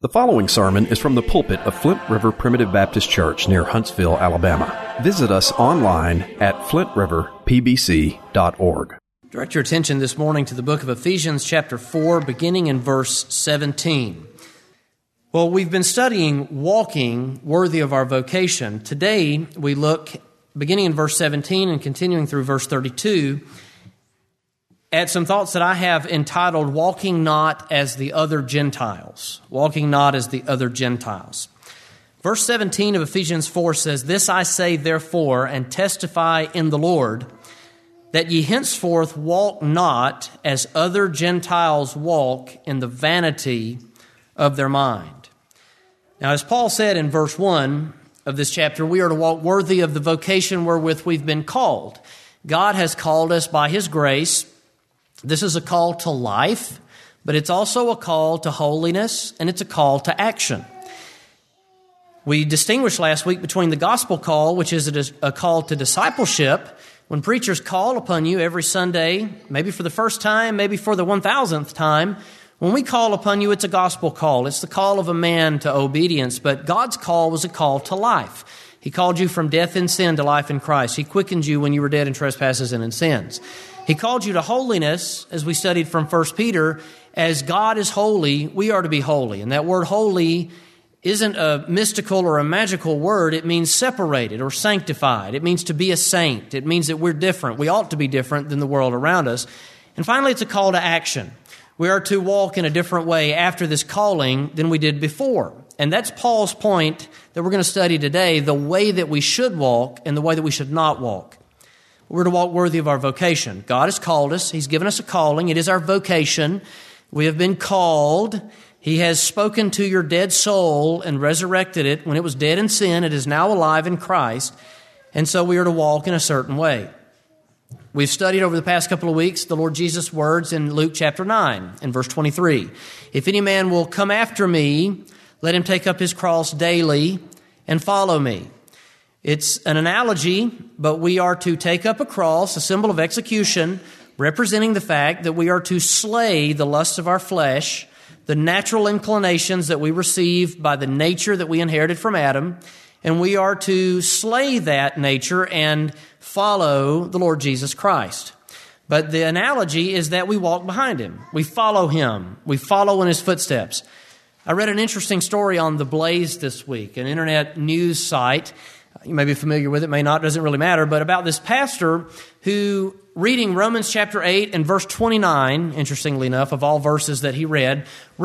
The following sermon is from the pulpit of Flint River Primitive Baptist Church near Huntsville, Alabama. Visit us online at flintriverpbc.org. Direct your attention this morning to the book of Ephesians chapter 4, beginning in verse 17. Well, we've been studying walking worthy of our vocation. Today, we look, beginning in verse 17 and continuing through verse 32, at some thoughts that I have entitled, Walking Not as the Other Gentiles. Walking Not as the Other Gentiles. Verse 17 of Ephesians 4 says, "This I say therefore, and testify in the Lord, that ye henceforth walk not as other Gentiles walk in the vanity of their mind." Now, as Paul said in verse 1 of this chapter, we are to walk worthy of the vocation wherewith we've been called. God has called us by His grace. This is a call to life, but it's also a call to holiness, and it's a call to action. We distinguished last week between the gospel call, which is a call to discipleship, when preachers call upon you every Sunday, maybe for the first time, maybe for the 1,000th time. When we call upon you, it's a gospel call. It's the call of a man to obedience, but God's call was a call to life. He called you from death in sin to life in Christ. He quickened you when you were dead in trespasses and in sins. He called you to holiness, as we studied from 1 Peter. As God is holy, we are to be holy. And that word holy isn't a mystical or a magical word. It means separated or sanctified. It means to be a saint. It means that we're different. We ought to be different than the world around us. And finally, it's a call to action. We are to walk in a different way after this calling than we did before. And that's Paul's point that we're going to study today, the way that we should walk and the way that we should not walk. We're to walk worthy of our vocation. God has called us. He's given us a calling. It is our vocation. We have been called. He has spoken to your dead soul and resurrected it. When it was dead in sin, it is now alive in Christ. And so we are to walk in a certain way. We've studied over the past couple of weeks the Lord Jesus' words in Luke chapter 9 and verse 23. "If any man will come after me, let him take up his cross daily and follow me." It's an analogy, but we are to take up a cross, a symbol of execution, representing the fact that we are to slay the lusts of our flesh, the natural inclinations that we receive by the nature that we inherited from Adam, and we are to slay that nature and follow the Lord Jesus Christ. But the analogy is that we walk behind Him. We follow Him. We follow in His footsteps. I read an interesting story on The Blaze this week, an internet news site. You may be familiar with it, may not, doesn't really matter, but about this pastor who, reading Romans chapter 8 and verse 29, interestingly enough, of all verses that he read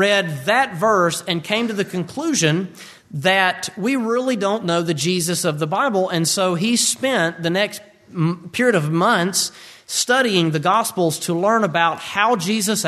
that verse and came to the conclusion that we really don't know the Jesus of the Bible, and so he spent the next period of months studying the Gospels to learn about how Jesus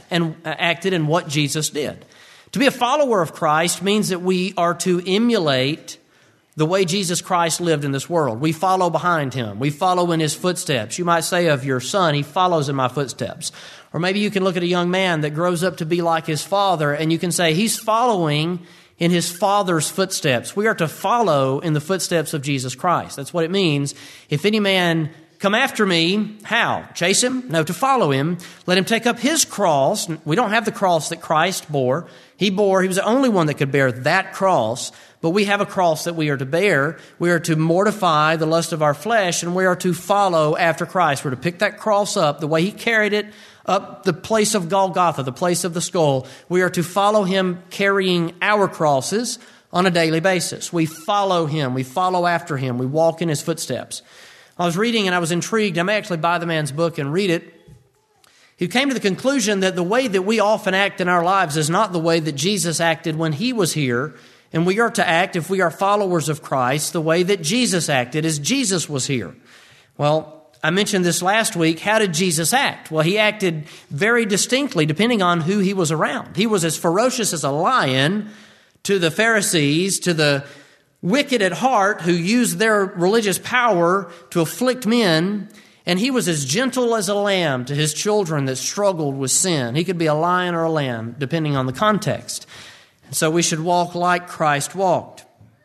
acted and what Jesus did. To be a follower of Christ means that we are to emulate the way Jesus Christ lived in this world. We follow behind Him. We follow in His footsteps. You might say of your son, he follows in my footsteps. Or maybe you can look at a young man that grows up to be like his father, and you can say he's following in his father's footsteps. We are to follow in the footsteps of Jesus Christ. That's what it means. If any man come after me, how? Chase him? No, to follow Him. Let him take up his cross. We don't have the cross that Christ bore. He was the only one that could bear that cross. But we have a cross that we are to bear. We are to mortify the lust of our flesh, and we are to follow after Christ. We're to pick that cross up the way He carried it up the place of Golgotha, the place of the skull. We are to follow Him carrying our crosses on a daily basis. We follow Him. We follow after Him. We walk in His footsteps. I was reading and I was intrigued. I may actually buy the man's book and read it. He came to the conclusion that the way that we often act in our lives is not the way that Jesus acted when He was here. And we are to act, if we are followers of Christ, the way that Jesus acted as Jesus was here. Well, I mentioned this last week. How did Jesus act? Well, He acted very distinctly depending on who He was around. He was as ferocious as a lion to the Pharisees, to the wicked at heart who used their religious power to afflict men. And He was as gentle as a lamb to His children that struggled with sin. He could be a lion or a lamb, depending on the context. So we should walk like Christ walked.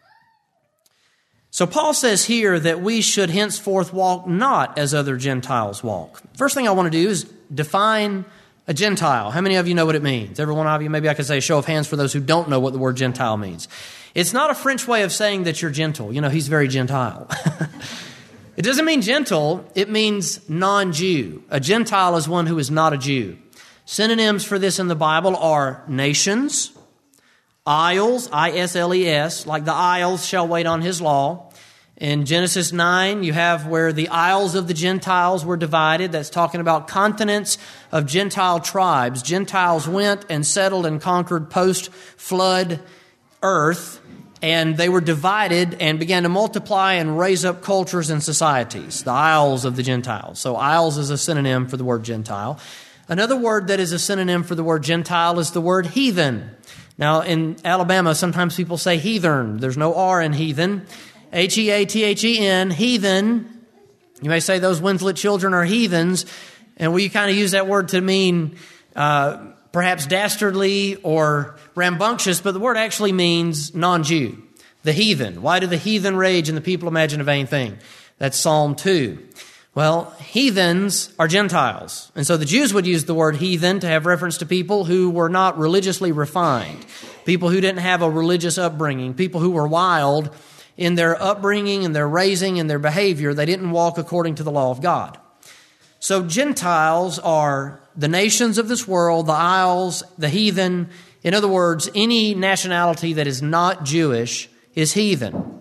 So Paul says here that we should henceforth walk not as other Gentiles walk. First thing I want to do is define A Gentile. How many of you know what it means? Every one of you? Maybe I could say a show of hands for those who don't know what the word Gentile means. It's not a French way of saying that you're gentle. You know, he's very Gentile. It doesn't mean gentle. It means non-Jew. A Gentile is one who is not a Jew. Synonyms for this in the Bible are nations, isles, I-S-L-E-S, like the isles shall wait on his law. In Genesis 9, you have where the isles of the Gentiles were divided. That's talking about continents of Gentile tribes. Gentiles went and settled and conquered post-flood earth, and they were divided and began to multiply and raise up cultures and societies, the isles of the Gentiles. So isles is a synonym for the word Gentile. Another word that is a synonym for the word Gentile is the word heathen. Now, in Alabama, sometimes people say heathen. There's no R in heathen. H-E-A-T-H-E-N, heathen. You may say those Winslet children are heathens, and we kind of use that word to mean perhaps dastardly or rambunctious, but the word actually means non-Jew, the heathen. Why do the heathen rage and the people imagine a vain thing? That's Psalm 2. Well, heathens are Gentiles. And so the Jews would use the word heathen to have reference to people who were not religiously refined, people who didn't have a religious upbringing, people who were wild in their upbringing and their raising and their behavior. They didn't walk according to the law of God. So Gentiles are the nations of this world, the isles, the heathen. In other words, any nationality that is not Jewish is heathen.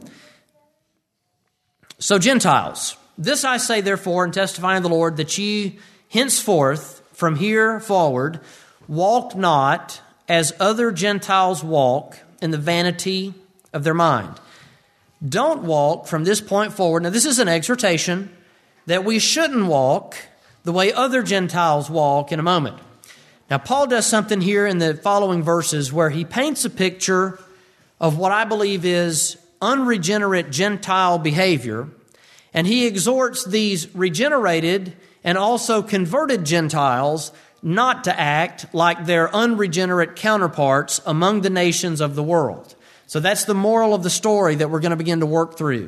So Gentiles. This I say, therefore, and testify in the Lord, that ye henceforth, from here forward, walk not as other Gentiles walk in the vanity of their mind. Don't walk from this point forward. Now, this is an exhortation that we shouldn't walk the way other Gentiles walk in a moment. Now, Paul does something here in the following verses where he paints a picture of what I believe is unregenerate Gentile behavior, and he exhorts these regenerated and also converted Gentiles not to act like their unregenerate counterparts among the nations of the world. So that's the moral of the story that we're going to begin to work through.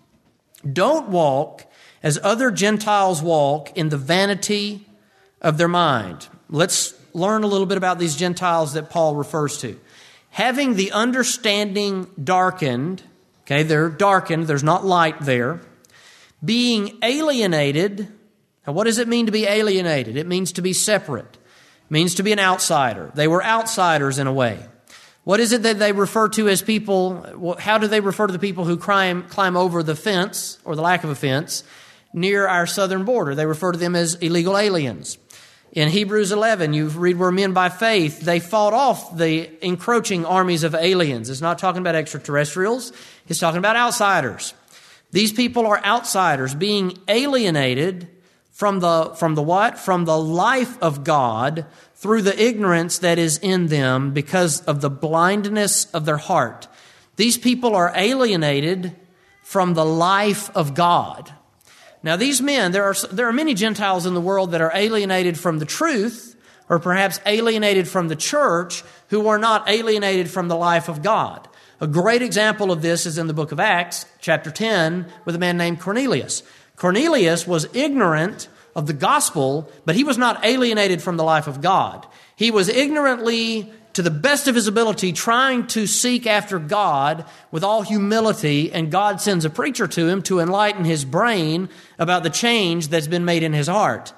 Don't walk as other Gentiles walk in the vanity of their mind. Let's learn a little bit about these Gentiles that Paul refers to. Having the understanding darkened, okay, they're darkened, there's not light there. Being alienated. Now, what does it mean to be alienated? It means to be separate. It means to be an outsider. They were outsiders in a way. What is it that they refer to as people? How do they refer to the people who climb over the fence, or the lack of a fence, near our southern border? They refer to them as illegal aliens. In Hebrews 11, you read where men by faith, they fought off the encroaching armies of aliens. It's not talking about extraterrestrials. It's talking about outsiders. These people are outsiders, being alienated from the what? From the life of God through the ignorance that is in them because of the blindness of their heart. These people are alienated from the life of God. Now, these men, there are many Gentiles in the world that are alienated from the truth, or perhaps alienated from the church, who are not alienated from the life of God. A great example of this is in the book of Acts, chapter 10, with a man named Cornelius. Cornelius was ignorant of the gospel, but he was not alienated from the life of God. He was ignorantly, to the best of his ability, trying to seek after God with all humility, and God sends a preacher to him to enlighten his brain about the change that's been made in his heart.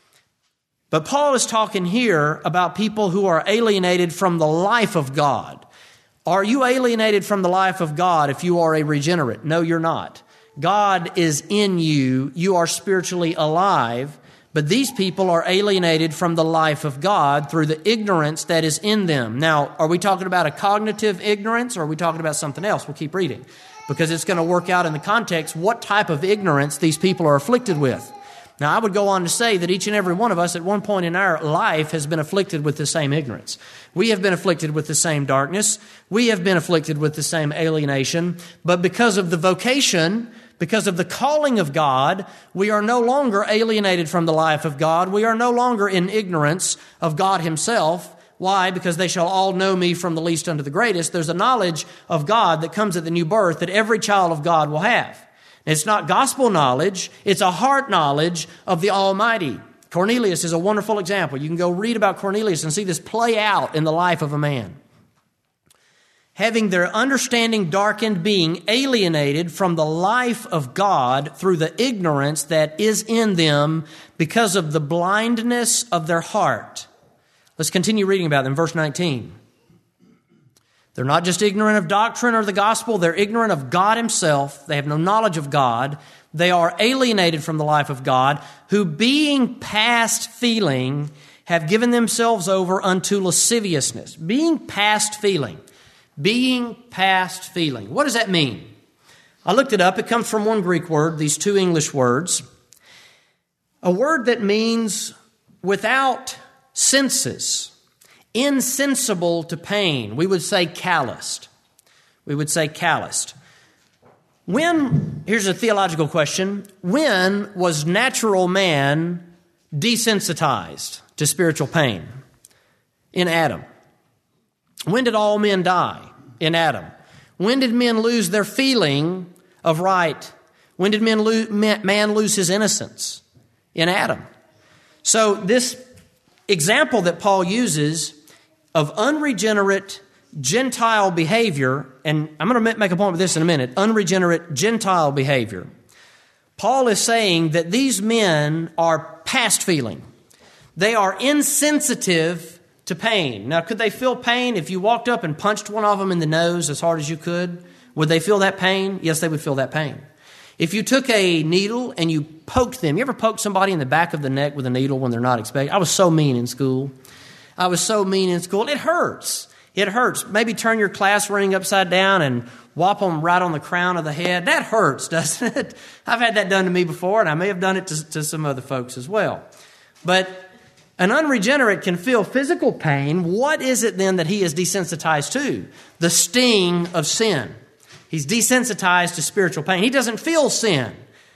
But Paul is talking here about people who are alienated from the life of God. Are you alienated from the life of God if you are a regenerate? No, you're not. God is in you. You are spiritually alive. But these people are alienated from the life of God through the ignorance that is in them. Now, are we talking about a cognitive ignorance, or are we talking about something else? We'll keep reading, because it's going to work out in the context what type of ignorance these people are afflicted with. Now, I would go on to say that each and every one of us at one point in our life has been afflicted with the same ignorance. We have been afflicted with the same darkness. We have been afflicted with the same alienation. But because of the vocation, because of the calling of God, we are no longer alienated from the life of God. We are no longer in ignorance of God Himself. Why? Because they shall all know me from the least unto the greatest. There's a knowledge of God that comes at the new birth that every child of God will have. It's not gospel knowledge. It's a heart knowledge of the Almighty. Cornelius is a wonderful example. You can go read about Cornelius and see this play out in the life of a man. Having their understanding darkened, being alienated from the life of God through the ignorance that is in them because of the blindness of their heart. Let's continue reading about them. Verse 19. They're not just ignorant of doctrine or the gospel, they're ignorant of God himself. They have no knowledge of God. They are alienated from the life of God, who being past feeling have given themselves over unto lasciviousness. Being past feeling. Being past feeling. What does that mean? I looked it up. It comes from one Greek word, these two English words. A word that means without senses, insensible to pain. We would say calloused. We would say calloused. Here's a theological question. When was natural man desensitized to spiritual pain? In Adam. When did all men die? In Adam. When did men lose their feeling of right? When did man lose his innocence? In Adam. So this example that Paul uses of unregenerate Gentile behavior, and I'm going to make a point with this in a minute, unregenerate Gentile behavior. Paul is saying that these men are past feeling. They are insensitive to pain. Now, could they feel pain if you walked up and punched one of them in the nose as hard as you could? Would they feel that pain? Yes, they would feel that pain. If you took a needle and you poked them, you ever poked somebody in the back of the neck with a needle when they're not expecting? I was so mean in school. It hurts. It hurts. Maybe turn your class ring upside down and whop them right on the crown of the head. That hurts, doesn't it? I've had that done to me before, and I may have done it to some other folks as well. But an unregenerate can feel physical pain. What is it then that he is desensitized to? The sting of sin. He's desensitized to spiritual pain. He doesn't feel sin.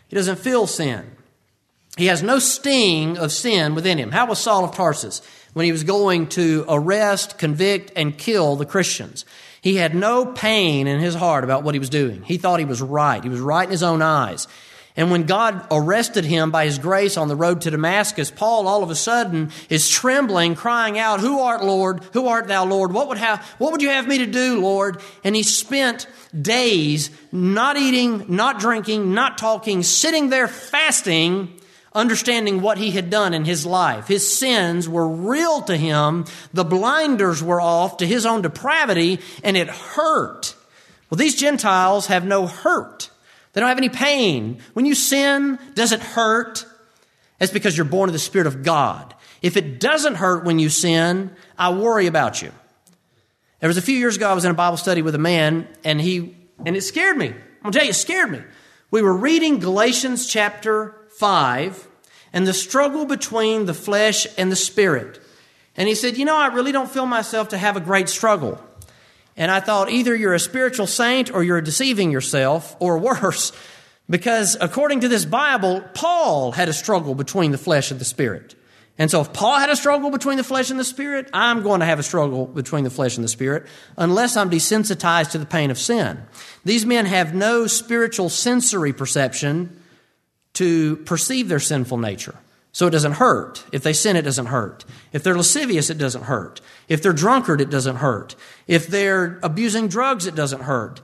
He has no sting of sin within him. How was Saul of Tarsus when he was going to arrest, convict, and kill the Christians? He had no pain in his heart about what he was doing. He thought he was right. He was right in his own eyes. And when God arrested him by his grace on the road to Damascus, Paul all of a sudden is trembling, crying out, "Who art Lord? Who art thou, Lord? What would you have me to do, Lord?" And he spent days not eating, not drinking, not talking, sitting there fasting, understanding what he had done in his life. His sins were real to him. The blinders were off to his own depravity, and it hurt. Well, these Gentiles have no hurt. They don't have any pain. When you sin, does it hurt? That's because you're born of the Spirit of God. If it doesn't hurt when you sin, I worry about you. There was a few years ago, I was in a Bible study with a man, and it scared me. I'm going to tell you, it scared me. We were reading Galatians chapter 5 and the struggle between the flesh and the Spirit. And he said, I really don't feel myself to have a great struggle. And I thought, either you're a spiritual saint or you're deceiving yourself, or worse, because according to this Bible, Paul had a struggle between the flesh and the Spirit. And so if Paul had a struggle between the flesh and the Spirit, I'm going to have a struggle between the flesh and the Spirit unless I'm desensitized to the pain of sin. These men have no spiritual sensory perception to perceive their sinful nature. So it doesn't hurt. If they sin, it doesn't hurt. If they're lascivious, it doesn't hurt. If they're drunkard, it doesn't hurt. If they're abusing drugs, it doesn't hurt.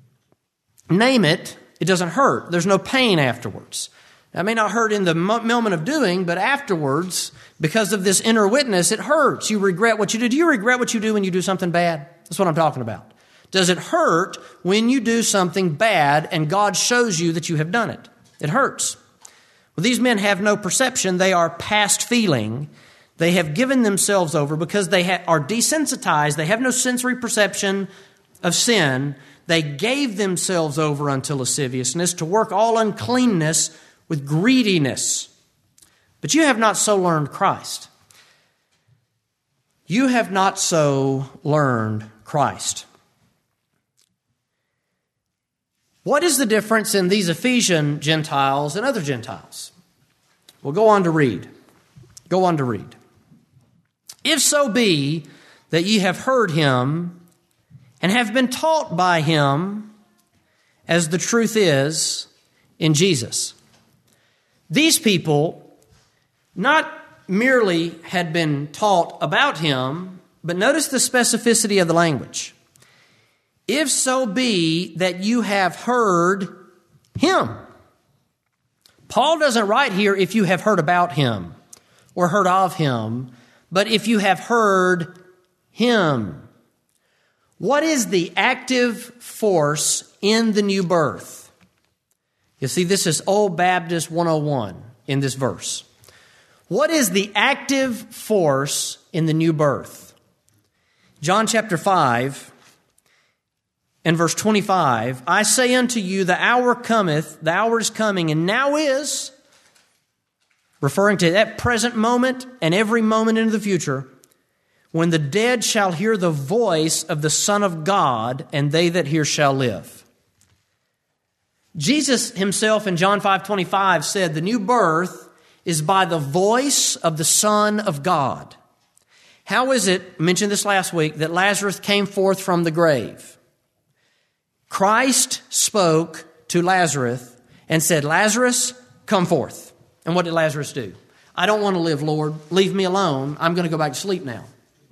Name it, it doesn't hurt. There's no pain afterwards. That may not hurt in the moment of doing, but afterwards, because of this inner witness, it hurts. You regret what you do. Do you regret what you do when you do something bad? That's what I'm talking about. Does it hurt when you do something bad and God shows you that you have done it? It hurts. Well, these men have no perception. They are past feeling. They have given themselves over because they are desensitized. They have no sensory perception of sin. They gave themselves over unto lasciviousness to work all uncleanness with greediness. But you have not so learned Christ. You have not so learned Christ. What is the difference in these Ephesian Gentiles and other Gentiles? Well, go on to read. If so be that ye have heard him and have been taught by him as the truth is in Jesus. These people, not merely had been taught about him, but notice the specificity of the language. If so be that you have heard him. Paul doesn't write here if you have heard about him or heard of him, but if you have heard him. What is the active force in the new birth? You see, this is Old Baptist 101 in this verse. What is the active force in the new birth? John chapter 5 and verse 25, I say unto you, the hour cometh, the hour is coming, and now is, referring to that present moment and every moment into the future, when the dead shall hear the voice of the Son of God, and they that hear shall live. Jesus himself in John 5:25 said, the new birth is by the voice of the Son of God. How is it, I mentioned this last week, that Lazarus came forth from the grave? Christ spoke to Lazarus and said, Lazarus, come forth. And what did Lazarus do? I don't want to live, Lord. Leave me alone. I'm going to go back to sleep now.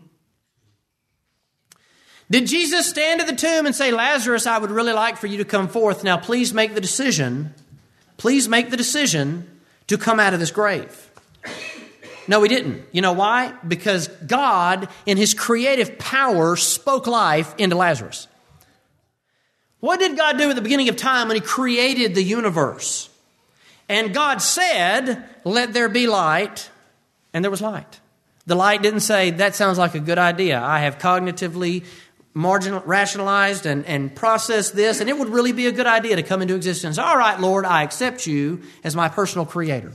Did Jesus stand at the tomb and say, Lazarus, I would really like for you to come forth. Now, please make the decision. Please make the decision to come out of this grave. No, he didn't. You know why? Because God, in his creative power, spoke life into Lazarus. What did God do at the beginning of time when he created the universe? And God said, let there be light, and there was light. The light didn't say, that sounds like a good idea. I have cognitively rationalized and processed this, and it would really be a good idea to come into existence. All right, Lord, I accept you as my personal creator.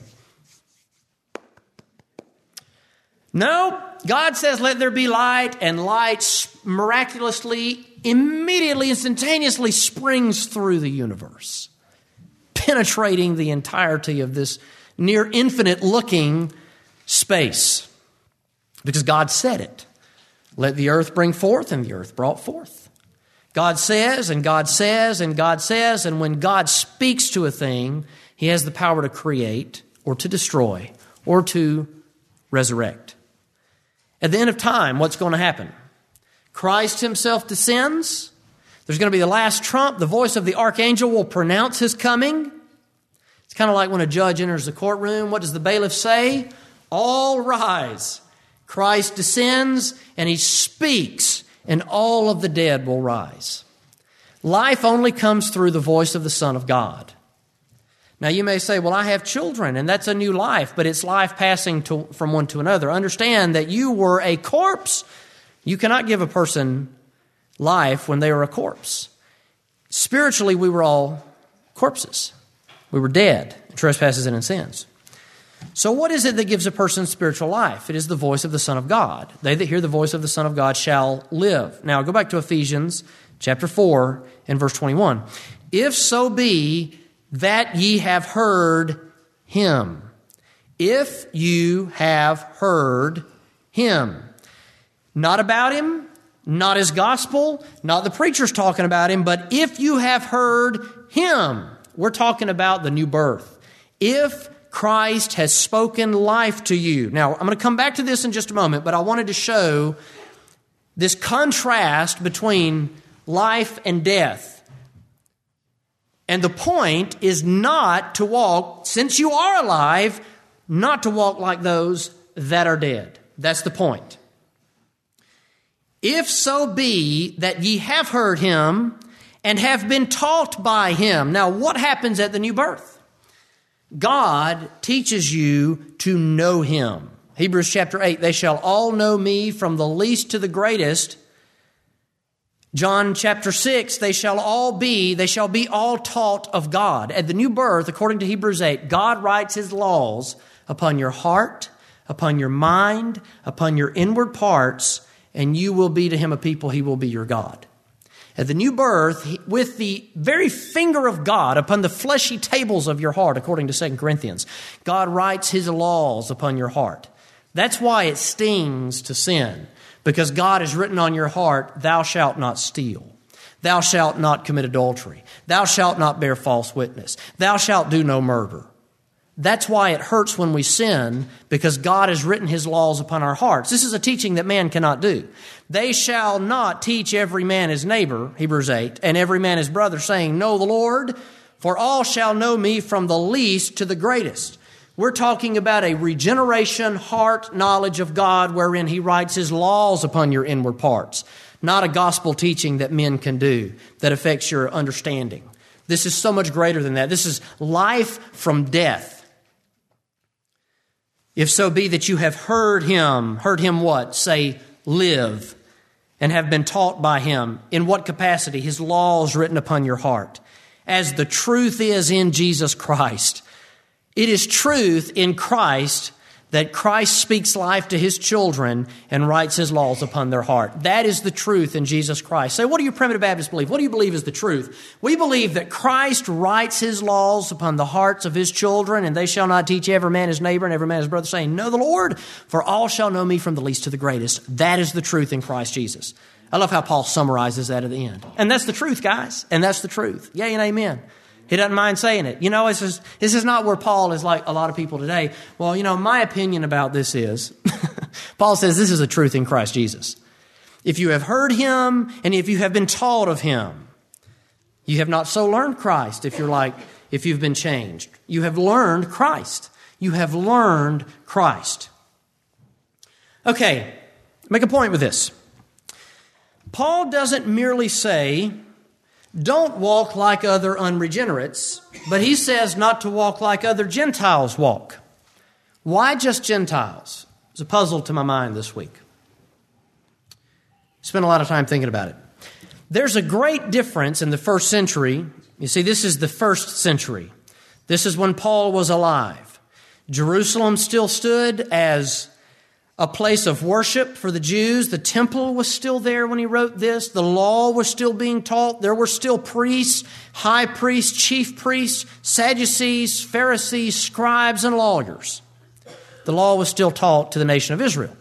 No, God says, let there be light, and light miraculously, immediately, instantaneously springs through the universe, penetrating the entirety of this near infinite looking space. Because God said it. Let the earth bring forth, and the earth brought forth. God says, and God says, and God says, and when God speaks to a thing, he has the power to create, or to destroy, or to resurrect. At the end of time, what's going to happen? Christ himself descends. There's going to be the last trump. The voice of the archangel will pronounce his coming. It's kind of like when a judge enters the courtroom. What does the bailiff say? All rise. Christ descends and he speaks, and all of the dead will rise. Life only comes through the voice of the Son of God. Now you may say, well, I have children, and that's a new life, but it's life passing from one to another. Understand that you were a corpse. You cannot give a person life when they are a corpse. Spiritually, we were all corpses. We were dead in trespasses and in sins. So what is it that gives a person spiritual life? It is the voice of the Son of God. They that hear the voice of the Son of God shall live. Now go back to Ephesians chapter 4 and verse 21. If so be that ye have heard him. If you have heard him. Not about him, not his gospel, not the preachers talking about him, but if you have heard him. We're talking about the new birth. If Christ has spoken life to you. Now, I'm going to come back to this in just a moment, but I wanted to show this contrast between life and death. And the point is not to walk, since you are alive, not to walk like those that are dead. That's the point. If so be that ye have heard him and have been taught by him. Now, what happens at the new birth? God teaches you to know him. Hebrews chapter 8, they shall all know me from the least to the greatest. John chapter 6, they shall be all taught of God. At the new birth, according to Hebrews 8, God writes his laws upon your heart, upon your mind, upon your inward parts, and you will be to him a people, he will be your God. At the new birth, with the very finger of God upon the fleshy tables of your heart, according to 2 Corinthians, God writes his laws upon your heart. That's why it stings to sin, because God has written on your heart, thou shalt not steal. Thou shalt not commit adultery. Thou shalt not bear false witness. Thou shalt do no murder. That's why it hurts when we sin, because God has written His laws upon our hearts. This is a teaching that man cannot do. They shall not teach every man his neighbor, Hebrews 8, and every man his brother, saying, Know the Lord, for all shall know me from the least to the greatest. We're talking about a regeneration heart knowledge of God wherein He writes His laws upon your inward parts, not a gospel teaching that men can do that affects your understanding. This is so much greater than that. This is life from death. If so be that you have heard Him what? Say, live, and have been taught by Him. In what capacity? His laws written upon your heart. As the truth is in Jesus Christ. It is truth in Christ that Christ speaks life to His children and writes His laws upon their heart. That is the truth in Jesus Christ. So what do you primitive Baptists believe? What do you believe is the truth? We believe that Christ writes His laws upon the hearts of His children, and they shall not teach every man his neighbor and every man his brother, saying, Know the Lord, for all shall know me from the least to the greatest. That is the truth in Christ Jesus. I love how Paul summarizes that at the end. And that's the truth, guys. And that's the truth. Yay and amen. He doesn't mind saying it. You know, this is not where Paul is like a lot of people today. Well, you know, my opinion about this is, Paul says this is the truth in Christ Jesus. If you have heard Him and if you have been taught of Him, you have not so learned Christ. If you've been changed, you have learned Christ. You have learned Christ. Okay, make a point with this. Paul doesn't merely say, don't walk like other unregenerates, but he says not to walk like other Gentiles walk. Why just Gentiles? It's a puzzle to my mind this week. Spent a lot of time thinking about it. There's a great difference in the first century. You see, this is the first century. This is when Paul was alive. Jerusalem still stood as a place of worship for the Jews. The temple was still there when he wrote this. The law was still being taught. There were still priests, high priests, chief priests, Sadducees, Pharisees, scribes, and lawyers. The law was still taught to the nation of Israel.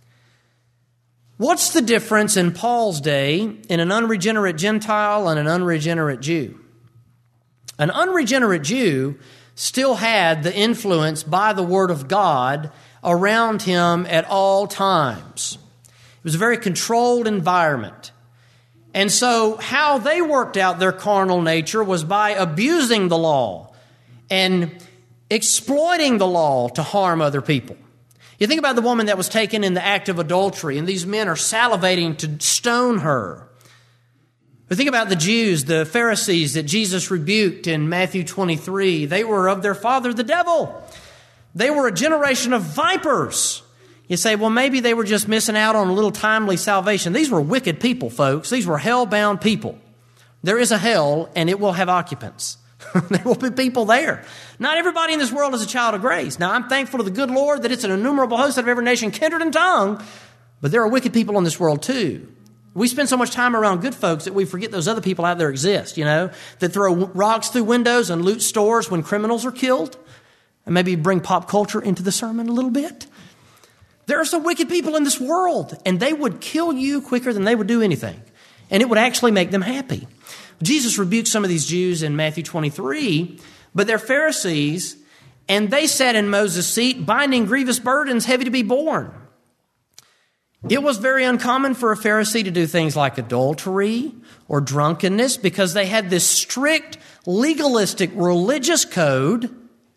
What's the difference in Paul's day in an unregenerate Gentile and an unregenerate Jew? An unregenerate Jew still had the influence by the Word of God around him at all times. It was a very controlled environment. And so how they worked out their carnal nature was by abusing the law and exploiting the law to harm other people. You think about the woman that was taken in the act of adultery, and these men are salivating to stone her. But think about the Jews, the Pharisees that Jesus rebuked in Matthew 23. They were of their father, the devil. They were a generation of vipers. You say, well, maybe they were just missing out on a little timely salvation. These were wicked people, folks. These were hell-bound people. There is a hell, and it will have occupants. There will be people there. Not everybody in this world is a child of grace. Now, I'm thankful to the good Lord that it's an innumerable host out of every nation, kindred, and tongue. But there are wicked people in this world, too. We spend so much time around good folks that we forget those other people out there exist, you know, that throw rocks through windows and loot stores when criminals are killed. And maybe bring pop culture into the sermon a little bit. There are some wicked people in this world, and they would kill you quicker than they would do anything. And it would actually make them happy. Jesus rebuked some of these Jews in Matthew 23, but they're Pharisees, and they sat in Moses' seat, binding grievous burdens heavy to be borne. It was very uncommon for a Pharisee to do things like adultery or drunkenness because they had this strict, legalistic, religious code.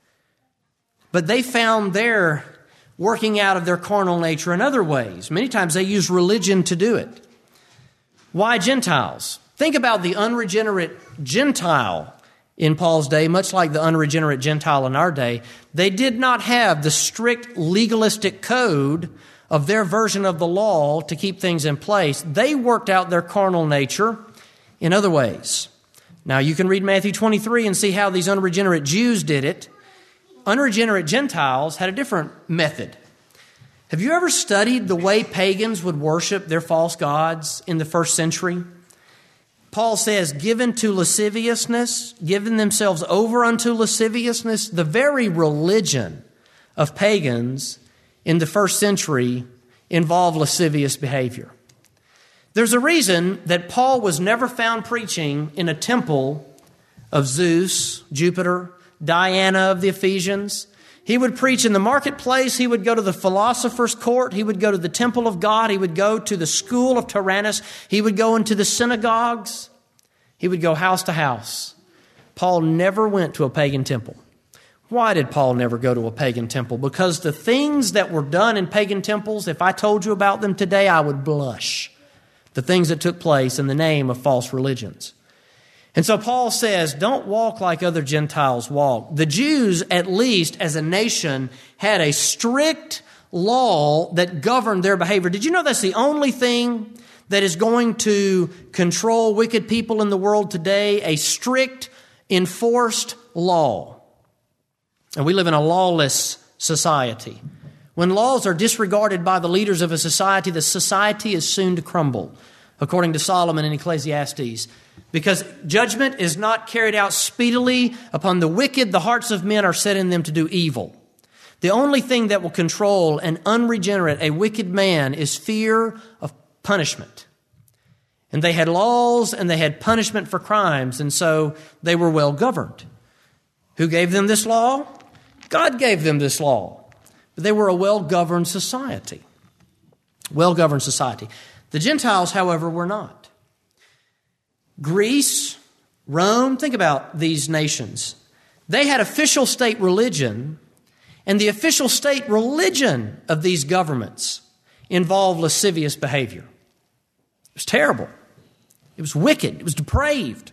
But they found their working out of their carnal nature in other ways. Many times they use religion to do it. Why Gentiles? Think about the unregenerate Gentile in Paul's day, much like the unregenerate Gentile in our day. They did not have the strict legalistic code of their version of the law to keep things in place. They worked out their carnal nature in other ways. Now you can read Matthew 23 and see how these unregenerate Jews did it. Unregenerate Gentiles had a different method. Have you ever studied the way pagans would worship their false gods in the first century? Paul says, given to lasciviousness, giving themselves over unto lasciviousness. The very religion of pagans in the first century involved lascivious behavior. There's a reason that Paul was never found preaching in a temple of Zeus, Jupiter, Diana of the Ephesians. He would preach in the marketplace. He would go to the philosopher's court. He would go to the temple of God. He would go to the school of Tyrannus. He would go into the synagogues. He would go house to house. Paul never went to a pagan temple. Why did Paul never go to a pagan temple? Because the things that were done in pagan temples, if I told you about them today, I would blush. The things that took place in the name of false religions. And so Paul says, don't walk like other Gentiles walk. The Jews, at least as a nation, had a strict law that governed their behavior. Did you know that's the only thing that is going to control wicked people in the world today? A strict, enforced law. And we live in a lawless society. When laws are disregarded by the leaders of a society, the society is soon to crumble, according to Solomon in Ecclesiastes. Because judgment is not carried out speedily upon the wicked, the hearts of men are set in them to do evil. The only thing that will control an unregenerate, a wicked man, is fear of punishment. And they had laws and they had punishment for crimes, and so they were well governed. Who gave them this law? God gave them this law. But they were a well-governed society. Well-governed society. The Gentiles, however, were not. Greece, Rome, think about these nations. They had official state religion, and the official state religion of these governments involved lascivious behavior. It was terrible. It was wicked. It was depraved.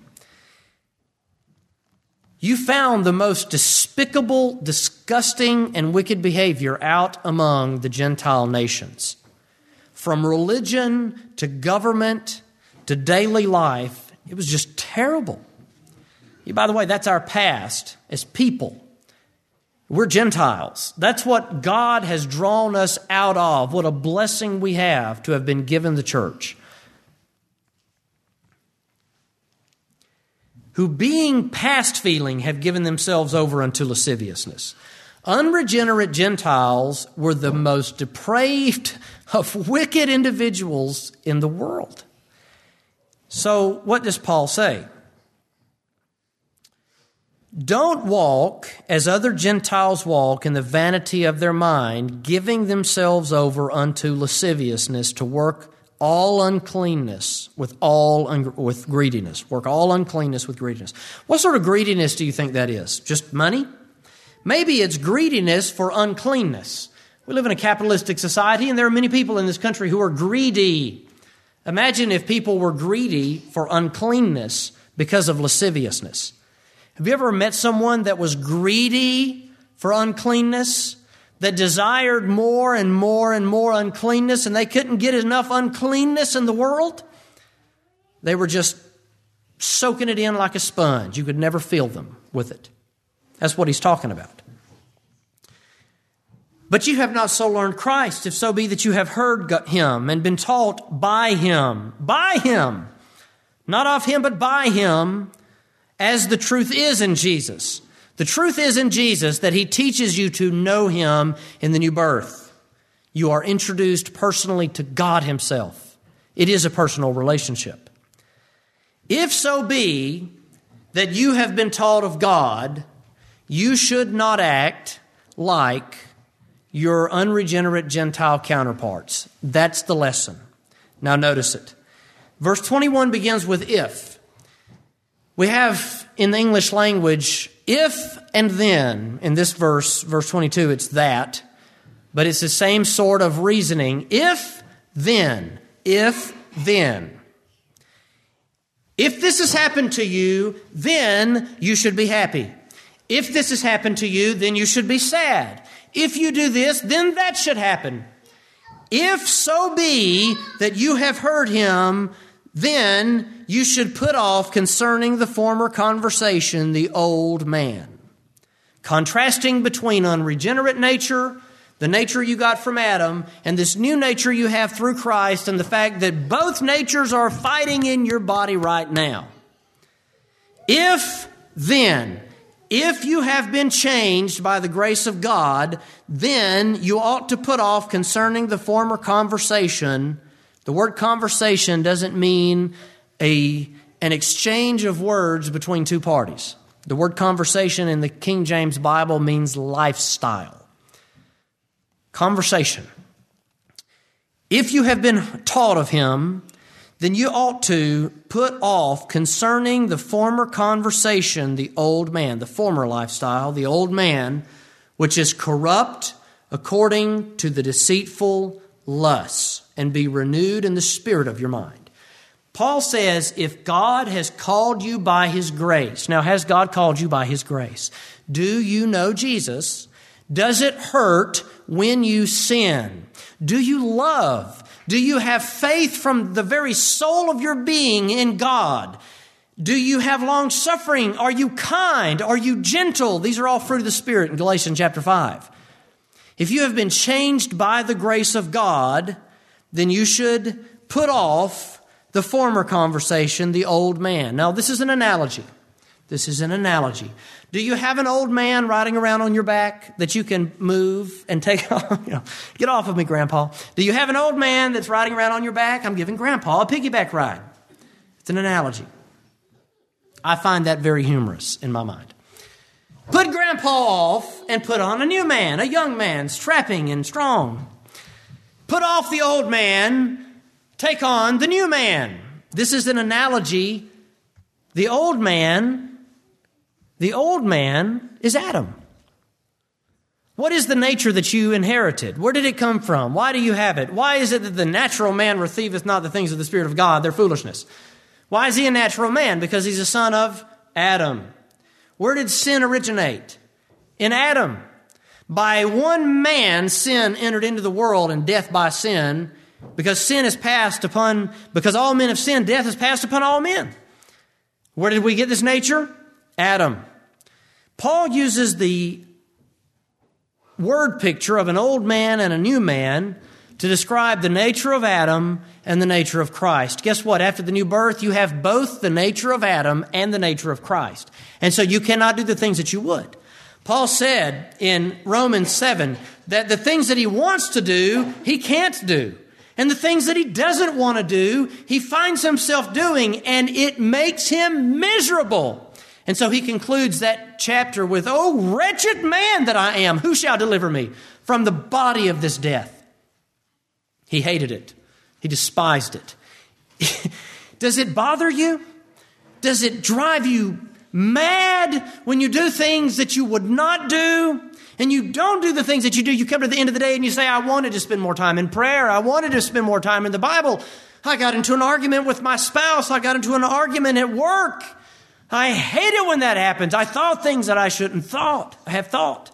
You found the most despicable, disgusting, and wicked behavior out among the Gentile nations. From religion to government to daily life, it was just terrible. By the way, that's our past as people. We're Gentiles. That's what God has drawn us out of. What a blessing we have to have been given the church. Who being past feeling have given themselves over unto lasciviousness. Unregenerate Gentiles were the most depraved of wicked individuals in the world. So what does Paul say? Don't walk as other Gentiles walk in the vanity of their mind, giving themselves over unto lasciviousness to work all uncleanness with greediness. Work all uncleanness with greediness. What sort of greediness do you think that is? Just money? Maybe it's greediness for uncleanness. We live in a capitalistic society, and there are many people in this country who are greedy. Imagine if people were greedy for uncleanness because of lasciviousness. Have you ever met someone that was greedy for uncleanness, that desired more and more and more uncleanness, and they couldn't get enough uncleanness in the world? They were just soaking it in like a sponge. You could never fill them with it. That's what he's talking about. But you have not so learned Christ, if so be that you have heard him and been taught by him. By him. Not of him, but by him, as the truth is in Jesus. The truth is in Jesus that he teaches you to know him in the new birth. You are introduced personally to God himself. It is a personal relationship. If so be that you have been taught of God, you should not act like your unregenerate Gentile counterparts. That's the lesson. Now notice it. Verse 21 begins with if. We have in the English language if and then. In this verse 22, it's that. But it's the same sort of reasoning. If, then. If, then. If this has happened to you, then you should be happy. If this has happened to you, then you should be sad. If you do this, then that should happen. If so be that you have heard him, then you should put off concerning the former conversation the old man. Contrasting between unregenerate nature, the nature you got from Adam, and this new nature you have through Christ, and the fact that both natures are fighting in your body right now. If then, if you have been changed by the grace of God, then you ought to put off concerning the former conversation. The word conversation doesn't mean an exchange of words between two parties. The word conversation in the King James Bible means lifestyle. Conversation. If you have been taught of him, then you ought to put off concerning the former conversation, the old man, the former lifestyle, the old man, which is corrupt according to the deceitful lusts, and be renewed in the spirit of your mind. Paul says, if God has called you by his grace, now has God called you by his grace? Do you know Jesus? Does it hurt when you sin? Do you love? Do you have faith from the very soul of your being in God? Do you have long suffering? Are you kind? Are you gentle? These are all fruit of the Spirit in Galatians chapter 5. If you have been changed by the grace of God, then you should put off the former conversation, the old man. Now, this is an analogy. This is an analogy. Do you have an old man riding around on your back that you can move and take off? Get off of me, Grandpa. Do you have an old man that's riding around on your back? I'm giving Grandpa a piggyback ride. It's an analogy. I find that very humorous in my mind. Put Grandpa off and put on a new man, a young man, strapping and strong. Put off the old man, take on the new man. This is an analogy. The old man is Adam. What is the nature that you inherited? Where did it come from? Why do you have it? Why is it that the natural man receiveth not the things of the Spirit of God? They're foolishness. Why is he a natural man? Because he's a son of Adam. Where did sin originate? In Adam. By one man, sin entered into the world, and death by sin. Because all men have sinned, death has passed upon all men. Where did we get this nature? Adam. Paul uses the word picture of an old man and a new man to describe the nature of Adam and the nature of Christ. Guess what? After the new birth, you have both the nature of Adam and the nature of Christ. And so you cannot do the things that you would. Paul said in Romans 7 that the things that he wants to do, he can't do. And the things that he doesn't want to do, he finds himself doing, and it makes him miserable. And so he concludes that chapter with, "Oh, wretched man that I am, who shall deliver me from the body of this death?" He hated it. He despised it. Does it bother you? Does it drive you mad when you do things that you would not do? And you don't do the things that you do. You come to the end of the day and you say, "I wanted to spend more time in prayer. I wanted to spend more time in the Bible. I got into an argument with my spouse. I got into an argument at work. I hate it when that happens. I thought things that I shouldn't have thought."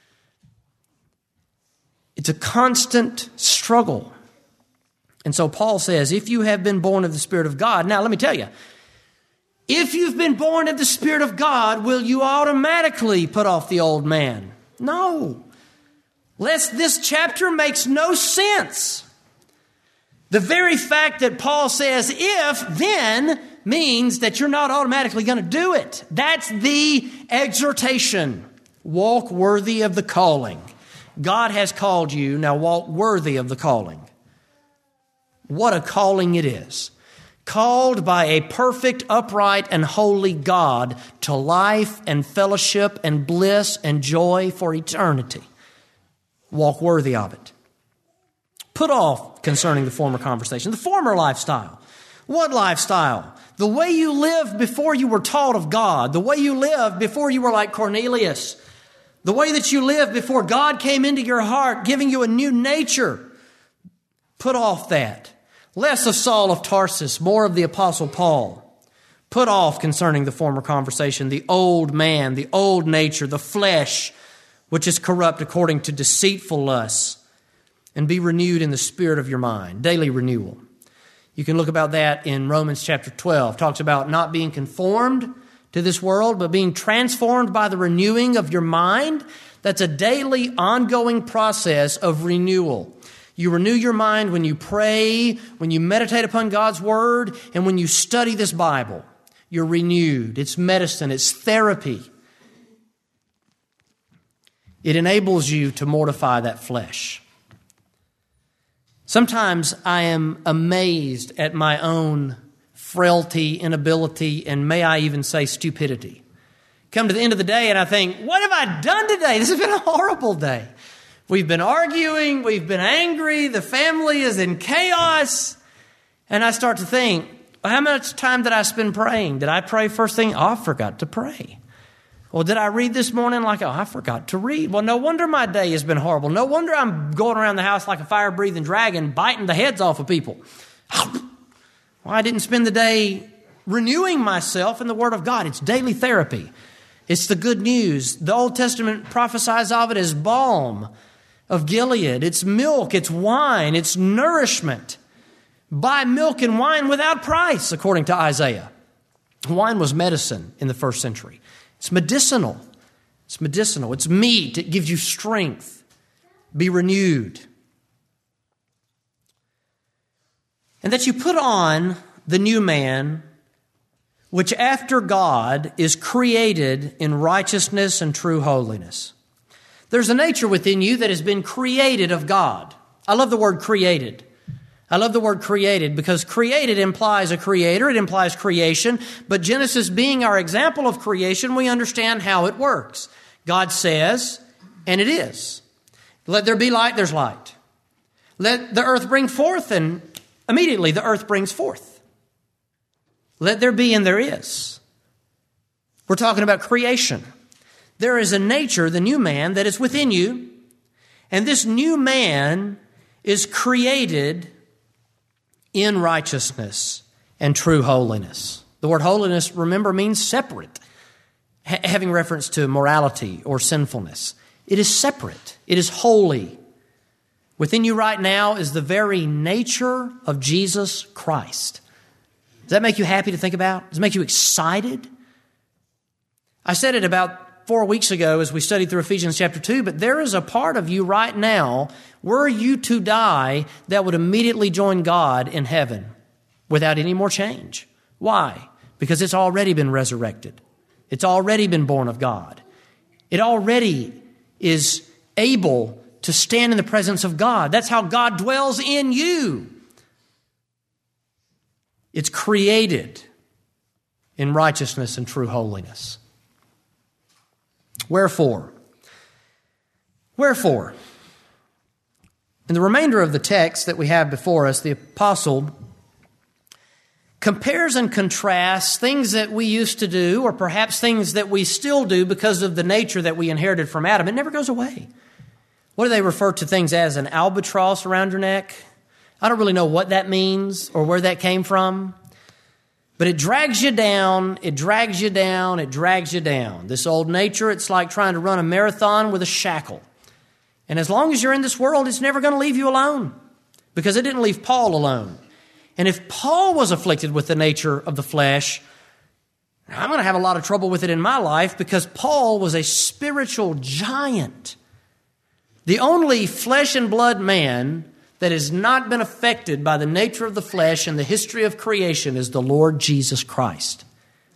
It's a constant struggle. And so Paul says, if you have been born of the Spirit of God, now let me tell you, if you've been born of the Spirit of God, will you automatically put off the old man? No. This chapter makes no sense. The very fact that Paul says, if, then, means that you're not automatically going to do it. That's the exhortation. Walk worthy of the calling. God has called you, now walk worthy of the calling. What a calling it is. Called by a perfect, upright, and holy God to life and fellowship and bliss and joy for eternity. Walk worthy of it. Put off concerning the former conversation, the former lifestyle. What lifestyle? The way you lived before you were taught of God. The way you lived before you were like Cornelius. The way that you lived before God came into your heart, giving you a new nature. Put off that. Less of Saul of Tarsus, more of the Apostle Paul. Put off concerning the former conversation, the old man, the old nature, the flesh, which is corrupt according to deceitful lusts, and be renewed in the spirit of your mind. Daily renewal. You can look about that in Romans chapter 12. It talks about not being conformed to this world, but being transformed by the renewing of your mind. That's a daily, ongoing process of renewal. You renew your mind when you pray, when you meditate upon God's Word, and when you study this Bible. You're renewed. It's medicine. It's therapy. It enables you to mortify that flesh. Sometimes I am amazed at my own frailty, inability, and may I even say stupidity. Come to the end of the day and I think, what have I done today? This has been a horrible day. We've been arguing. We've been angry. The family is in chaos. And I start to think, how much time did I spend praying? Did I pray first thing? Oh, I forgot to pray. Well, did I read this morning? I forgot to read. Well, no wonder my day has been horrible. No wonder I'm going around the house like a fire-breathing dragon, biting the heads off of people. Well, I didn't spend the day renewing myself in the Word of God. It's daily therapy. It's the good news. The Old Testament prophesies of it as balm of Gilead. It's milk, it's wine, it's nourishment. Buy milk and wine without price, according to Isaiah. Wine was medicine in the first century. It's medicinal. It's medicinal. It's meat. It gives you strength. Be renewed. And that you put on the new man, which after God is created in righteousness and true holiness. There's a nature within you that has been created of God. I love the word created. I love the word created because created implies a creator. It implies creation. But Genesis being our example of creation, we understand how it works. God says, and it is. Let there be light, there's light. Let the earth bring forth, and immediately the earth brings forth. Let there be, and there is. We're talking about creation. There is a nature, the new man, that is within you. And this new man is created in righteousness and true holiness. The word holiness, remember, means separate, having reference to morality or sinfulness. It is separate. It is holy. Within you right now is the very nature of Jesus Christ. Does that make you happy to think about? Does it make you excited? I said it about 4 weeks ago as we studied through Ephesians chapter 2, but there is a part of you right now, were you to die, that would immediately join God in heaven without any more change. Why? Because it's already been resurrected. It's already been born of God. It already is able to stand in the presence of God. That's how God dwells in you. It's created in righteousness and true holiness. Wherefore? In the remainder of the text that we have before us, the apostle compares and contrasts things that we used to do, or perhaps things that we still do because of the nature that we inherited from Adam. It never goes away. What do they refer to things as? An albatross around your neck? I don't really know what that means or where that came from. But it drags you down, it drags you down, it drags you down. This old nature, it's like trying to run a marathon with a shackle. And as long as you're in this world, it's never going to leave you alone. Because it didn't leave Paul alone. And if Paul was afflicted with the nature of the flesh, I'm going to have a lot of trouble with it in my life because Paul was a spiritual giant. The only flesh and blood man that has not been affected by the nature of the flesh and the history of creation is the Lord Jesus Christ.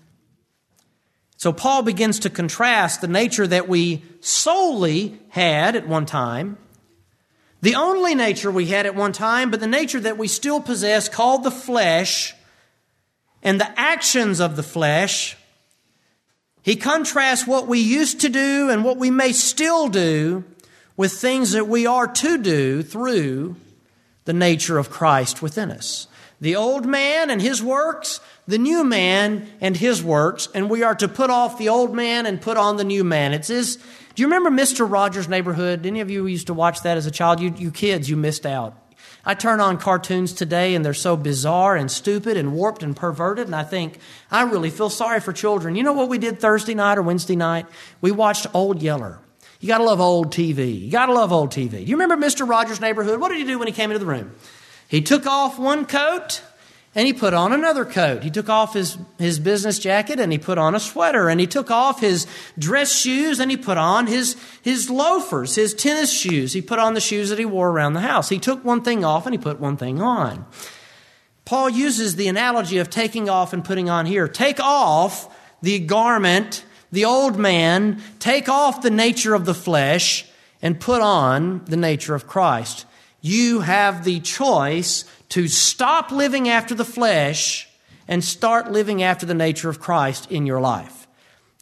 So Paul begins to contrast the nature that we solely had at one time, the only nature we had at one time, but the nature that we still possess called the flesh and the actions of the flesh. He contrasts what we used to do and what we may still do with things that we are to do through the nature of Christ within us. The old man and his works, the new man and his works, and we are to put off the old man and put on the new man. Do you remember Mr. Rogers' Neighborhood? Any of you used to watch that as a child? You kids, you missed out. I turn on cartoons today and they're so bizarre and stupid and warped and perverted, and I think, I really feel sorry for children. You know what we did Thursday night or Wednesday night? We watched Old Yeller. You got to love old TV. You got to love old TV. You remember Mr. Rogers' Neighborhood? What did he do when he came into the room? He took off one coat and he put on another coat. He took off his business jacket and he put on a sweater. And he took off his dress shoes and he put on his loafers, his tennis shoes. He put on the shoes that he wore around the house. He took one thing off and he put one thing on. Paul uses the analogy of taking off and putting on here. Take off the garment, the old man, take off the nature of the flesh and put on the nature of Christ. You have the choice to stop living after the flesh and start living after the nature of Christ in your life.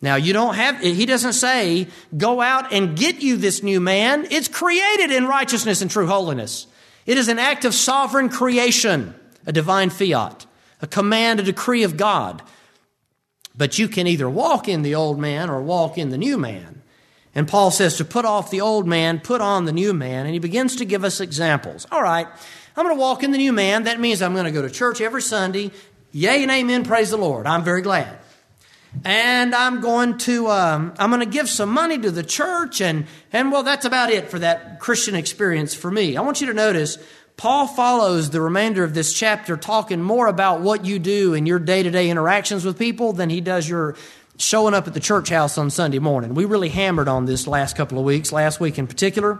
Now, he doesn't say, go out and get you this new man. It's created in righteousness and true holiness. It is an act of sovereign creation, a divine fiat, a command, a decree of God. But you can either walk in the old man or walk in the new man. And Paul says to put off the old man, put on the new man, and he begins to give us examples. All right, I'm going to walk in the new man. That means I'm going to go to church every Sunday. Yay and amen, praise the Lord. I'm very glad. And I'm going to give some money to the church, and well, that's about it for that Christian experience for me. I want you to notice, Paul follows the remainder of this chapter talking more about what you do in your day-to-day interactions with people than he does your showing up at the church house on Sunday morning. We really hammered on this last couple of weeks, last week in particular.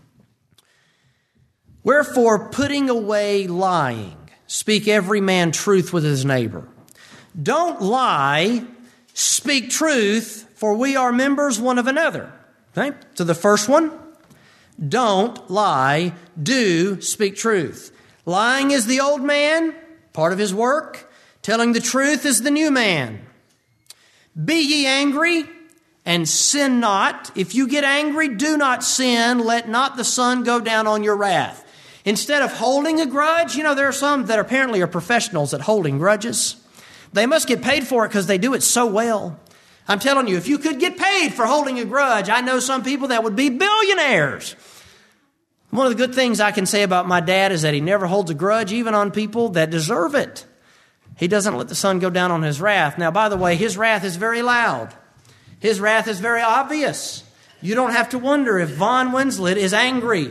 Wherefore, putting away lying, speak every man truth with his neighbor. Don't lie, speak truth, for we are members one of another. Okay? So the first one, don't lie, do speak truth. Lying is the old man, part of his work. Telling the truth is the new man. Be ye angry and sin not. If you get angry, do not sin. Let not the sun go down on your wrath. Instead of holding a grudge, there are some that apparently are professionals at holding grudges. They must get paid for it because they do it so well. I'm telling you, if you could get paid for holding a grudge, I know some people that would be billionaires. One of the good things I can say about my dad is that he never holds a grudge, even on people that deserve it. He doesn't let the sun go down on his wrath. Now, by the way, his wrath is very loud. His wrath is very obvious. You don't have to wonder if Von Winslet is angry.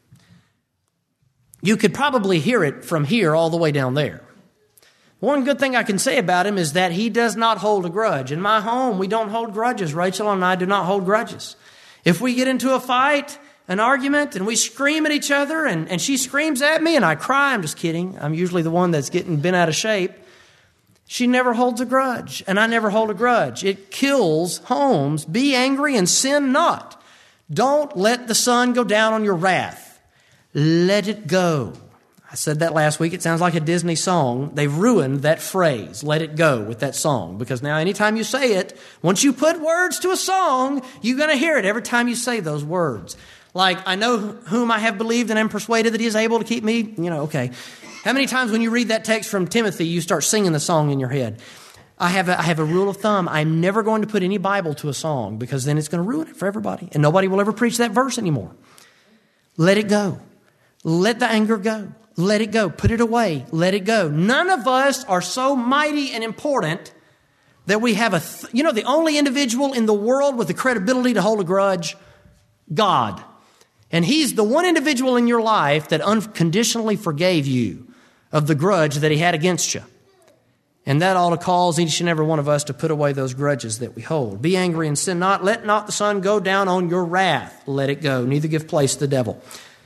You could probably hear it from here all the way down there. One good thing I can say about him is that he does not hold a grudge. In my home, we don't hold grudges. Rachel and I do not hold grudges. If we get into a fight, an argument, and we scream at each other, and she screams at me, and I cry, I'm just kidding. I'm usually the one that's getting bent out of shape. She never holds a grudge, and I never hold a grudge. It kills homes. Be angry and sin not. Don't let the sun go down on your wrath. Let it go. I said that last week. It sounds like a Disney song. They've ruined that phrase, let it go, with that song. Because now anytime you say it, once you put words to a song, you're going to hear it every time you say those words. Like, I know whom I have believed and am persuaded that he is able to keep me. Okay. How many times when you read that text from Timothy, you start singing the song in your head? I have a rule of thumb. I'm never going to put any Bible to a song because then it's going to ruin it for everybody. And nobody will ever preach that verse anymore. Let it go. Let the anger go. Let it go. Put it away. Let it go. None of us are so mighty and important that we have the only individual in the world with the credibility to hold a grudge, God. And He's the one individual in your life that unconditionally forgave you of the grudge that He had against you. And that ought to cause each and every one of us to put away those grudges that we hold. Be angry and sin not. Let not the sun go down on your wrath. Let it go. Neither give place to the devil.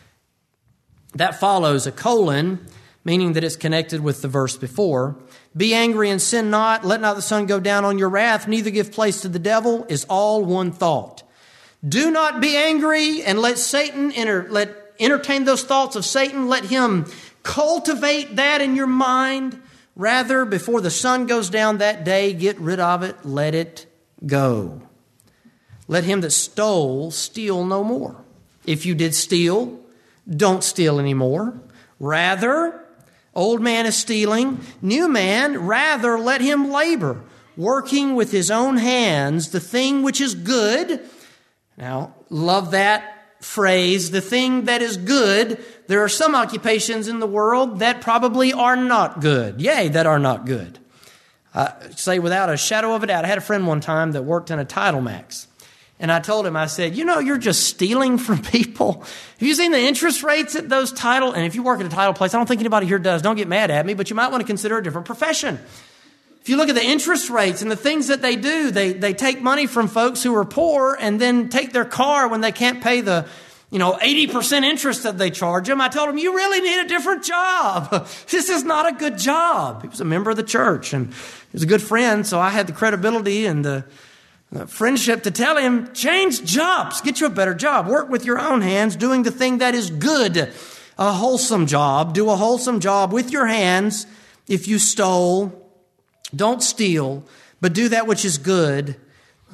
That follows a colon, meaning that it's connected with the verse before. Be angry and sin not. Let not the sun go down on your wrath. Neither give place to the devil is all one thought. Do not be angry and let Satan entertain those thoughts of Satan. Let him cultivate that in your mind. Rather, before the sun goes down that day, get rid of it. Let it go. Let him that stole steal no more. If you did steal, don't steal anymore. Rather, old man is stealing. New man, rather let him labor, working with his own hands the thing which is good. Now, love that phrase, the thing that is good. There are some occupations in the world that probably are not good. Yea, that are not good. Say without a shadow of a doubt. I had a friend one time that worked in a Title Max. And I told him, I said, you're just stealing from people. Have you seen the interest rates at those title? And if you work at a title place, I don't think anybody here does. Don't get mad at me, but you might want to consider a different profession. If you look at the interest rates and the things that they do, they take money from folks who are poor and then take their car when they can't pay the 80% interest that they charge them. I told him, you really need a different job. This is not a good job. He was a member of the church and he was a good friend, so I had the credibility and the friendship to tell him, change jobs, get you a better job, work with your own hands, doing the thing that is good, a wholesome job, do a wholesome job with your hands. If you stole, don't steal, but do that which is good.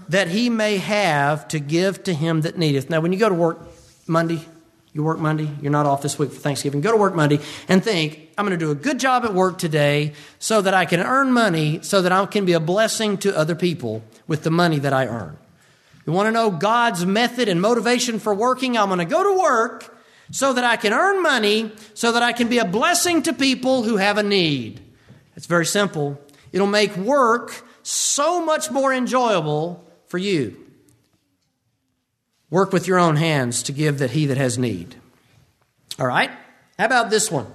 that he may have to give to him that needeth. Now, when you go to work Monday, you work Monday, you're not off this week for Thanksgiving, go to work Monday and think, I'm going to do a good job at work today so that I can earn money so that I can be a blessing to other people with the money that I earn. You want to know God's method and motivation for working? I'm going to go to work so that I can earn money so that I can be a blessing to people who have a need. It's very simple. It'll make work so much more enjoyable for you. Work with your own hands to give that he that has need. All right? How about this one?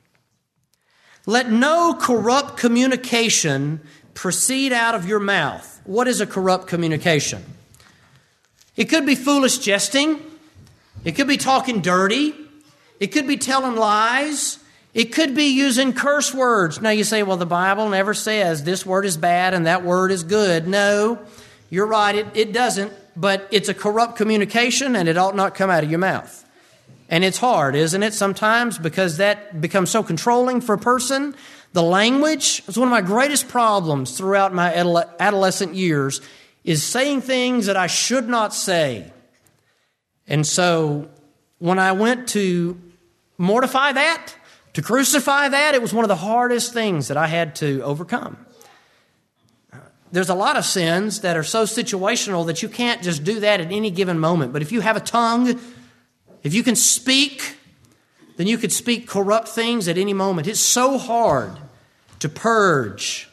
Let no corrupt communication proceed out of your mouth. What is a corrupt communication? It could be foolish jesting. It could be talking dirty. It could be telling lies. It could be using curse words. Now you say, well, the Bible never says this word is bad and that word is good. No, you're right. It doesn't. But it's a corrupt communication and it ought not come out of your mouth. And it's hard, isn't it, sometimes, because that becomes so controlling for a person. The language is one of my greatest problems throughout my adolescent years, is saying things that I should not say. And so when I went to mortify that, to crucify that, it was one of the hardest things that I had to overcome. There's a lot of sins that are so situational that you can't just do that at any given moment. But if you have a tongue, if you can speak, then you could speak corrupt things at any moment. It's so hard to purge.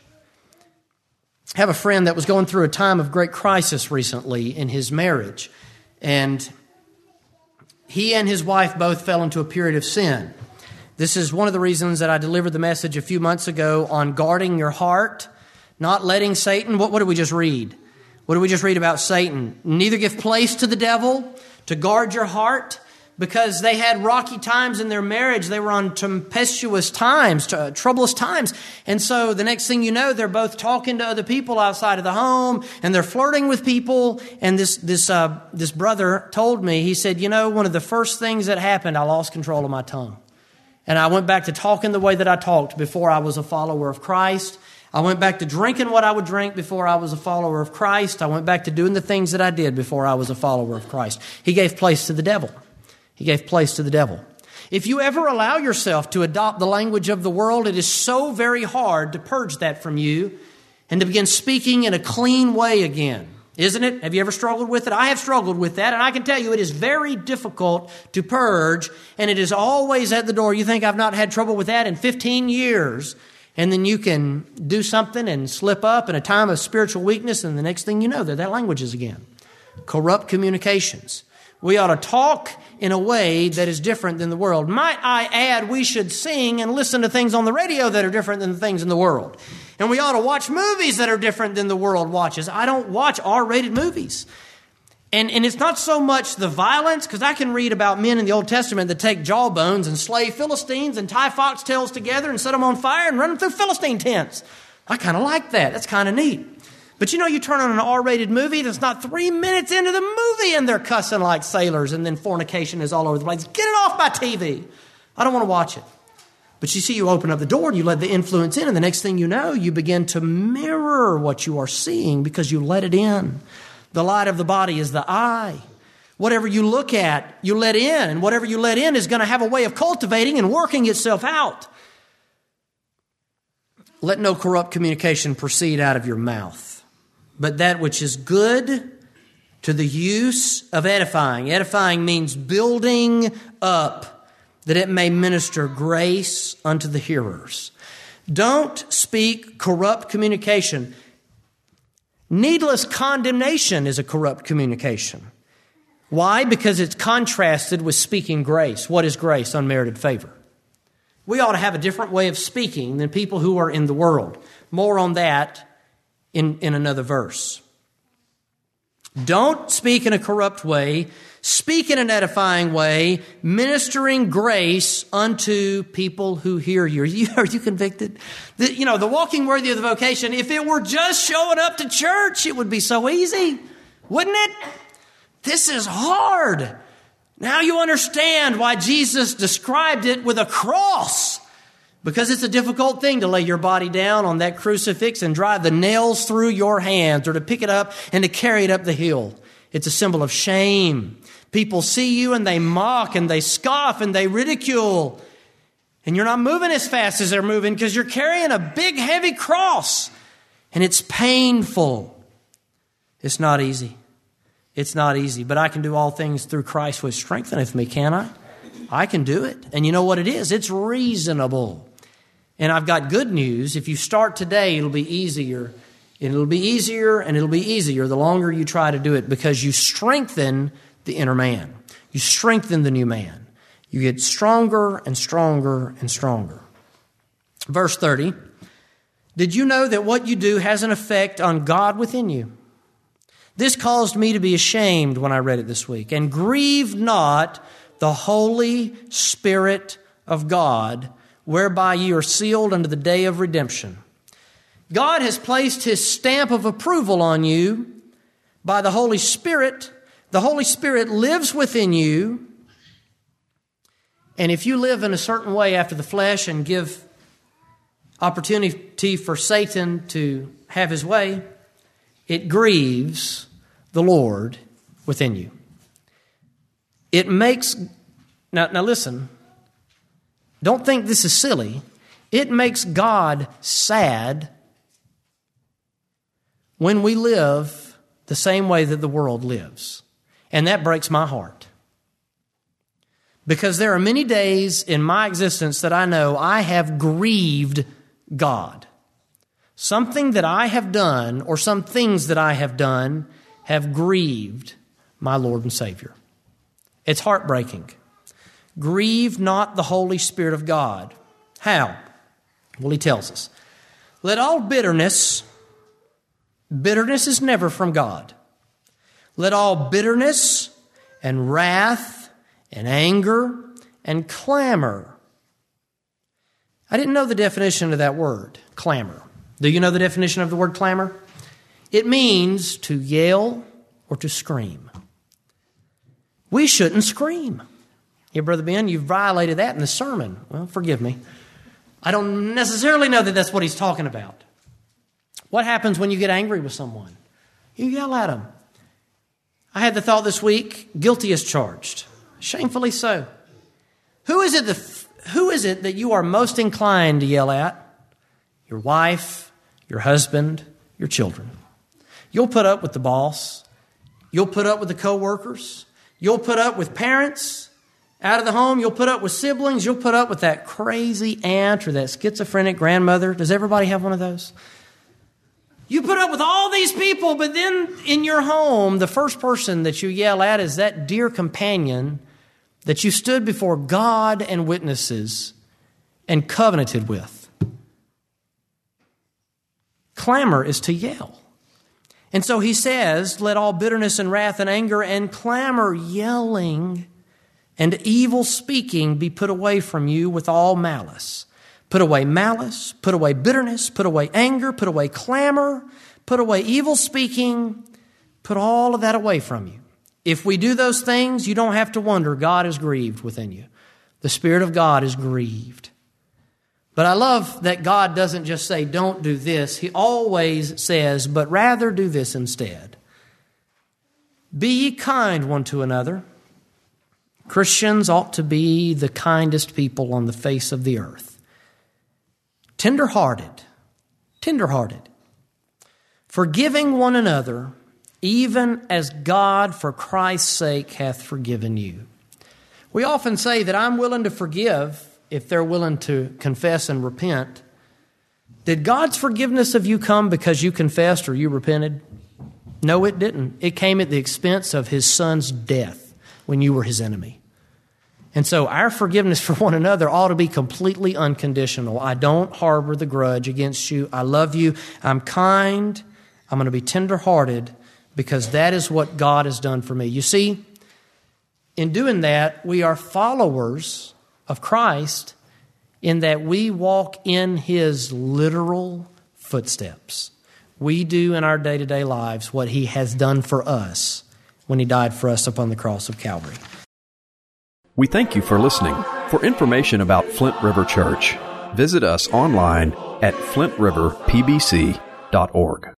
I have a friend that was going through a time of great crisis recently in his marriage. And he and his wife both fell into a period of sin. This is one of the reasons that I delivered the message a few months ago on guarding your heart, not letting Satan. What did we just read? What did we just read about Satan? Neither give place to the devil, to guard your heart, because they had rocky times in their marriage. They were on tempestuous times, troublous times. And so the next thing you know, they're both talking to other people outside of the home, and they're flirting with people. And this brother told me, he said, you know, one of the first things that happened, I lost control of my tongue. And I went back to talking the way that I talked before I was a follower of Christ. I went back to drinking what I would drink before I was a follower of Christ. I went back to doing the things that I did before I was a follower of Christ. He gave place to the devil. He gave place to the devil. If you ever allow yourself to adopt the language of the world, it is so very hard to purge that from you and to begin speaking in a clean way again. Isn't it? Have you ever struggled with it? I have struggled with that, and I can tell you it is very difficult to purge, and it is always at the door. You think I've not had trouble with that in 15 years, and then you can do something and slip up in a time of spiritual weakness, and the next thing you know, that language is again. Corrupt communications. We ought to talk in a way that is different than the world. Might I add, we should sing and listen to things on the radio that are different than the things in the world. And we ought to watch movies that are different than the world watches. I don't watch R-rated movies. And it's not so much the violence, because I can read about men in the Old Testament that take jawbones and slay Philistines and tie foxtails together and set them on fire and run them through Philistine tents. I kind of like that. That's kind of neat. But you know, you turn on an R-rated movie that's not 3 minutes into the movie and they're cussing like sailors and then fornication is all over the place. Get it off my TV. I don't want to watch it. But you see, you open up the door and you let the influence in, and the next thing you know, you begin to mirror what you are seeing because you let it in. The light of the body is the eye. Whatever you look at, you let in, and whatever you let in is going to have a way of cultivating and working itself out. Let no corrupt communication proceed out of your mouth, but that which is good to the use of edifying. Edifying means building up, that it may minister grace unto the hearers. Don't speak corrupt communication. Needless condemnation is a corrupt communication. Why? Because it's contrasted with speaking grace. What is grace? Unmerited favor. We ought to have a different way of speaking than people who are in the world. More on that in another verse. Don't speak in a corrupt way. Speak in an edifying way, ministering grace unto people who hear you. Are you convicted? The walking worthy of the vocation, if it were just showing up to church, it would be so easy, wouldn't it? This is hard. Now you understand why Jesus described it with a cross. Because it's a difficult thing to lay your body down on that crucifix and drive the nails through your hands, or to pick it up and to carry it up the hill. It's a symbol of shame. People see you and they mock and they scoff and they ridicule. And you're not moving as fast as they're moving because you're carrying a big, heavy cross. And it's painful. It's not easy. It's not easy. But I can do all things through Christ which strengtheneth me, can I? I can do it. And you know what it is? It's reasonable. And I've got good news. If you start today, it'll be easier. It'll be easier and it'll be easier the longer you try to do it, because you strengthen the inner man. You strengthen the new man. You get stronger and stronger and stronger. Verse 30. Did you know that what you do has an effect on God within you? This caused me to be ashamed when I read it this week. And grieve not the Holy Spirit of God, whereby you are sealed unto the day of redemption. God has placed His stamp of approval on you by the Holy Spirit. The Holy Spirit lives within you. And if you live in a certain way after the flesh and give opportunity for Satan to have his way, it grieves the Lord within you. It makes, now listen, don't think this is silly. It makes God sad when we live the same way that the world lives. And that breaks my heart. Because there are many days in my existence that I know I have grieved God. Something that I have done, or some things that I have done, have grieved my Lord and Savior. It's heartbreaking. Grieve not the Holy Spirit of God. How? Well, He tells us. Let all bitterness is never from God. Let all bitterness and wrath and anger and clamor. I didn't know the definition of that word, clamor. Do you know the definition of the word clamor? It means to yell or to scream. We shouldn't scream. Here, Brother Ben, you've violated that in the sermon. Well, forgive me. I don't necessarily know that that's what he's talking about. What happens when you get angry with someone? You yell at them. I had the thought this week, guilty as charged. Shamefully so. Who is it that you are most inclined to yell at? Your wife, your husband, your children. You'll put up with the boss. You'll put up with the co-workers. You'll put up with parents out of the home. You'll put up with siblings. You'll put up with that crazy aunt or that schizophrenic grandmother. Does everybody have one of those? You put up with all these people, but then in your home, the first person that you yell at is that dear companion that you stood before God and witnesses and covenanted with. Clamor is to yell. And so he says, let all bitterness and wrath and anger and clamor, yelling, and evil speaking be put away from you with all malice. Put away malice, put away bitterness, put away anger, put away clamor, put away evil speaking, put all of that away from you. If we do those things, you don't have to wonder God is grieved within you. The Spirit of God is grieved. But I love that God doesn't just say, don't do this. He always says, but rather do this instead. Be ye kind one to another. Christians ought to be the kindest people on the face of the earth. Tender-hearted, forgiving one another, even as God for Christ's sake hath forgiven you. We often say that I'm willing to forgive if they're willing to confess and repent. Did God's forgiveness of you come because you confessed or you repented? No, it didn't. It came at the expense of His Son's death when you were His enemy. And so our forgiveness for one another ought to be completely unconditional. I don't harbor the grudge against you. I love you. I'm kind. I'm going to be tender-hearted because that is what God has done for me. You see, in doing that, we are followers of Christ in that we walk in His literal footsteps. We do in our day-to-day lives what He has done for us when He died for us upon the cross of Calvary. We thank you for listening. For information about Flint River Church, visit us online at flintriverpbc.org.